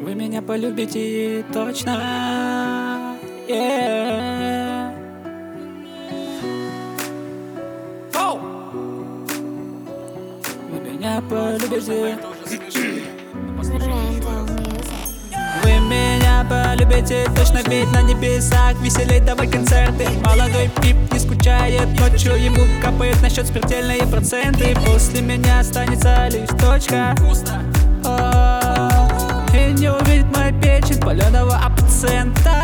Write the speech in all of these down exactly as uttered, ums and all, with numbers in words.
Вы меня полюбите точно. Yeah. Oh! Вы меня полюбите. Вы меня полюбите точно, ведь на небесах веселей давай концерты. Молодой пип не скучает ночью, ему капает на счет смертельные проценты. После меня останется лишь точка. И не увидит моя печень паленого абсента.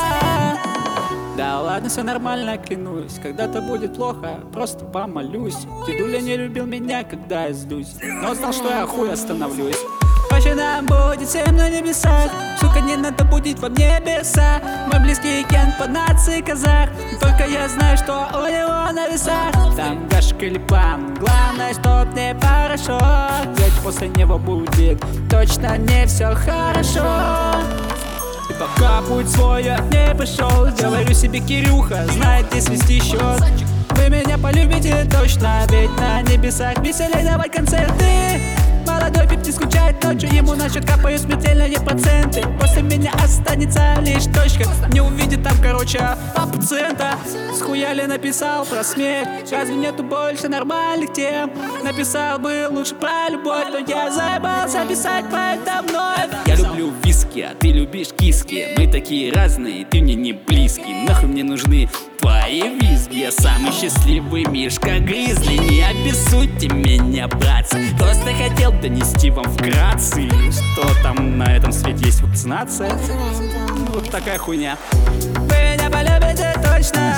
Да ладно, все нормально, клянусь. Когда-то будет плохо, просто помолюсь. Дедуля не любил меня, когда я сдусь, но знал, что я хуй остановлюсь. Позже нам будет всем на небесах. Сука, не надо будить во мне беса. Мой близкий Кен по нации казах. Только я знаю, что у него на весах там гашек или план. Главное, чтоб мне хорошо, ведь после него будет точно не все хорошо. И пока путь свой я не пришел, говорю себе, Кирюха знает, где свести счет. Вы меня полюбите точно, ведь на небесах веселей давать концерты. Молодой пип не скучает ночью, ему на счет капают смертельные проценты. После меня останется лишь точка, не увидит там, короче, пациента. Схуяли написал про смерть, разве нету больше нормальных тем? Написал бы лучше про любовь, но я заебался писать про это вновь. Я люблю виски, а ты любишь киски. Мы такие разные, ты мне не близкий. Нахуй мне нужны твои визги. Я самый счастливый мишка Гризли. Не обессудьте меня, братцы. Просто хотел донести вам вкратце, что там на этом свете есть вакцинация. Вот такая хуйня. Вы меня полюбите точно.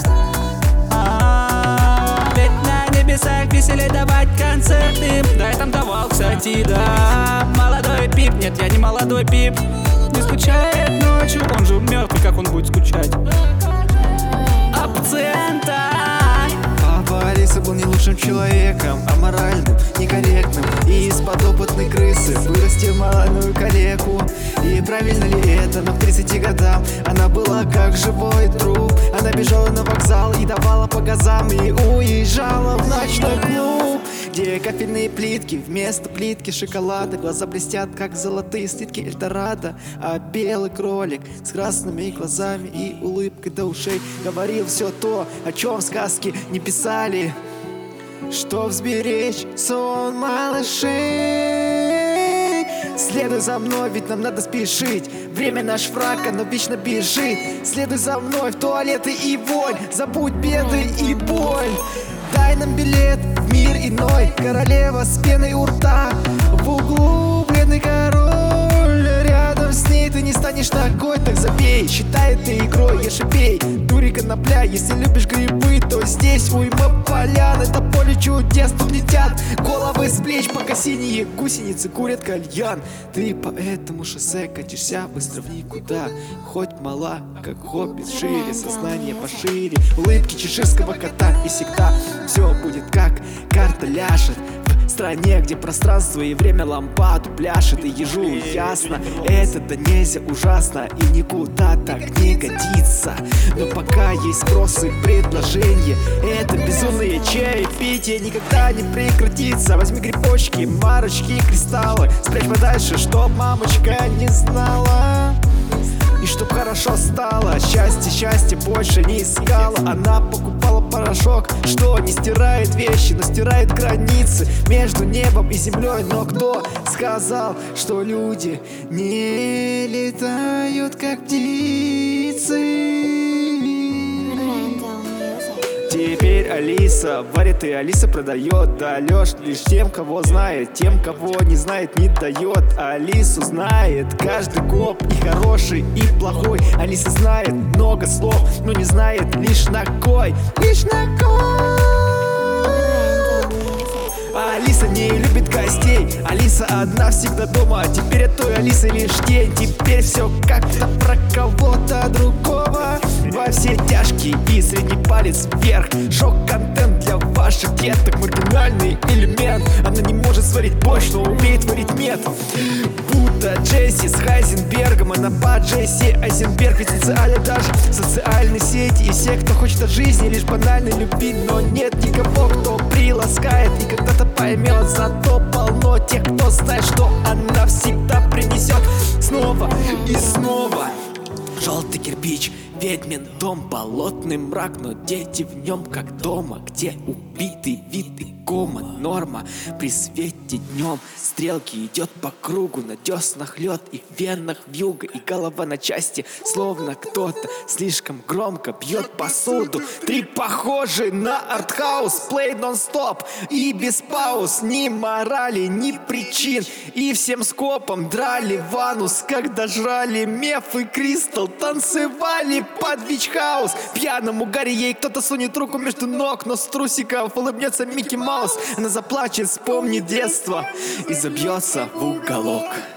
А-а-а. Ведь на небесах веселей давать концерты. Да, я там давал, кстати, да. Молодой пип, нет, я не молодой пип. Не скучает ночью, он же мертвый, как он будет скучать? А пациента. Папа Алиса был не лучшим человеком, аморальным, некорректным. И из подопытной крысы вырастил малую калеку. И правильно ли это, но к тридцати годам она была как живой труп. Она бежала на вокзал и давала по газам, и уезжала в ночной клуб, где кафельные плитки вместо плитки шоколада. Глаза блестят, как золотые слитки Эльдорадо. А белый кролик с красными глазами и улыбкой до ушей говорил все то, о чем в сказке не писали. Чтоб сберечь сон малышей, следуй за мной, ведь нам надо спешить. Время наш враг, оно вечно бежит. Следуй за мной в туалеты и вонь, забудь беды и боль. Дай нам билет в мир иной, королева с пеной у рта. В углу бледный король, рядом с ней ты не станешь ногой. Так забей, считай это игрой, ешь и пей. Дури конопля, если любишь грибы, то здесь уйма полян. Это поле чудес, тут летят головы с плеч, пока синие гусеницы курят кальян. Ты по этому шоссе катишься быстро в никуда. Хоть мала, как хоббит, шире, сознание пошире. Улыбки чеширского кота, и всегда все будет как карта ляжет. В стране, где пространство и время лампаду пляшет. И ежу ясно, это да нельзя ужасно и никуда так не годится. Но пока есть спрос и предложение, это безумное чаепитие никогда не прекратится. Возьми грибочки, марочки, кристаллы, спрячь подальше, чтоб мамочка не знала. И чтоб хорошо стало, счастье, счастье больше не искала. Она покупала порошок, что не стирает вещи, но стирает границы между небом и землей. Но кто сказал, что люди не летают, как птицы? Теперь Алиса варит и Алиса продает. Даешь лишь тем, кого знает, тем, кого не знает, не дает. Алису знает каждый коп, и хороший, и плохой. Алиса знает много слов, но не знает лишь на кой. Лишь на кой. Алиса не любит гостей, Алиса одна всегда дома. Теперь от той Алисы лишь день, теперь все как-то про кого-то другого. Во все тяжкие и средний палец вверх. Шок-контент для ваших деток, маргинальный элемент. Она не может сварить борщ, но умеет варить мед. Будто Джесси с Хайзенбергом, она по Джесси Айзенберг. Ведь социально даже социальные сети, и все, кто хочет от жизни лишь банально любить. Но нет никого, кто приласкает и когда-то поймет. Зато полно тех, кто знает, что она всегда принесет снова ведьмин дом, болотный мрак, но дети в нем как дома, где убитый вид и кома норма. При свете днем стрелки идет по кругу, на деснах лед и в венах вьюга, и голова на части, словно кто-то слишком громко бьет посуду. Три похожи на артхаус, плей нон-стоп и без пауз, ни морали, ни причин, и всем скопом драли ванус, когда жрали меф и кристалл, танцевали под вич-хаус. Пьяному Гарри ей кто-то сунет руку между ног, но с трусиков улыбнется Микки Маус. Она заплачет, вспомнит детство и забьется в уголок.